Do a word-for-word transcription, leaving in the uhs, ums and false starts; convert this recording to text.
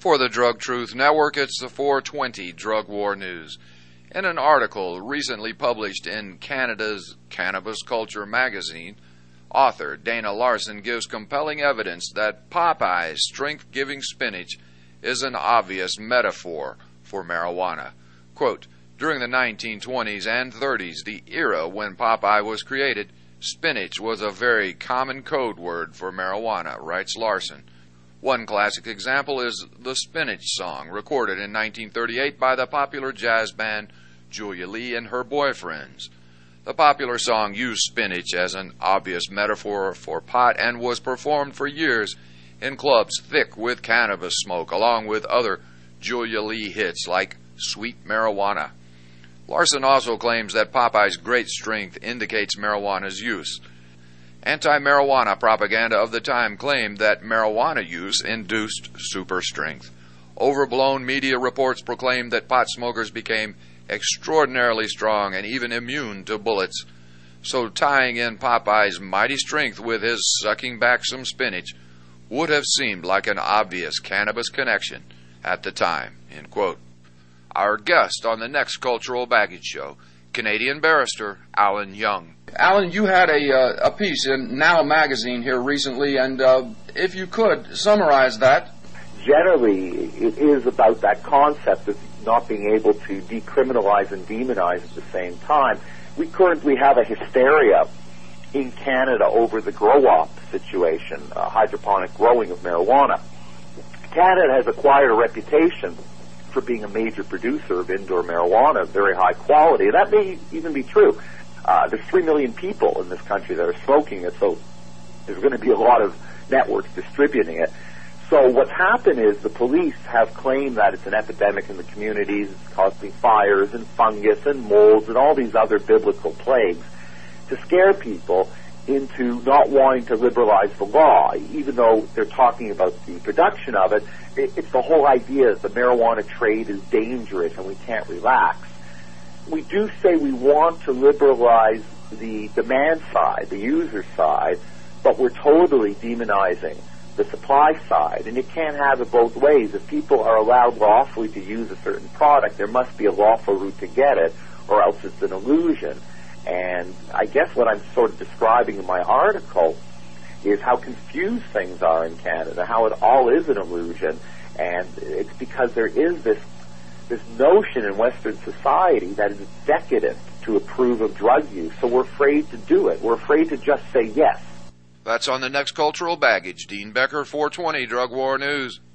For the Drug Truth Network, it's the four twenty Drug War News. In an article recently published in Canada's Cannabis Culture magazine, author Dana Larson gives compelling evidence that Popeye's strength-giving spinach is an obvious metaphor for marijuana. Quote, during the nineteen twenties and thirties, the era when Popeye was created, spinach was a very common code word for marijuana, writes Larson. One classic example is the Spinach Song, recorded in nineteen thirty-eight by the popular jazz band Julia Lee and her boyfriends. The popular song used spinach as an obvious metaphor for pot and was performed for years in clubs thick with cannabis smoke, along with other Julia Lee hits like Sweet Marijuana. Larson also claims that Popeye's great strength indicates marijuana's use. Anti-marijuana propaganda of the time claimed that marijuana use induced super strength. Overblown media reports proclaimed that pot smokers became extraordinarily strong and even immune to bullets. So tying in Popeye's mighty strength with his sucking back some spinach would have seemed like an obvious cannabis connection at the time. End quote. Our guest on the next Cultural Baggage Show, Canadian barrister Alan Young. Alan, you had a, uh, a piece in Now magazine here recently, and uh, if you could summarize that. Generally, it is about that concept of not being able to decriminalize and demonize at the same time. We currently have a hysteria in Canada over the grow-op situation, uh, hydroponic growing of marijuana. Canada has acquired a reputation for being a major producer of indoor marijuana of very high quality, and that may even be true. Uh, there's three million people in this country that are smoking it, so there's going to be a lot of networks distributing it. So what's happened is the police have claimed that it's an epidemic in the communities, it's causing fires and fungus and molds and all these other biblical plagues to scare people into not wanting to liberalize the law, even though they're talking about the production of it. It's the whole idea that the marijuana trade is dangerous and we can't relax. We do say we want to liberalize the demand side, the user side, but we're totally demonizing the supply side, and you can't have it both ways. If people are allowed lawfully to use a certain product, there must be a lawful route to get it, or else it's an illusion. And I guess what I'm sort of describing in my article is how confused things are in Canada, how it all is an illusion, and it's because there is this this notion in Western society that it's decadent to approve of drug use, so we're afraid to do it. We're afraid to just say yes. That's on the next Cultural Baggage. Dean Becker, four twenty Drug War News.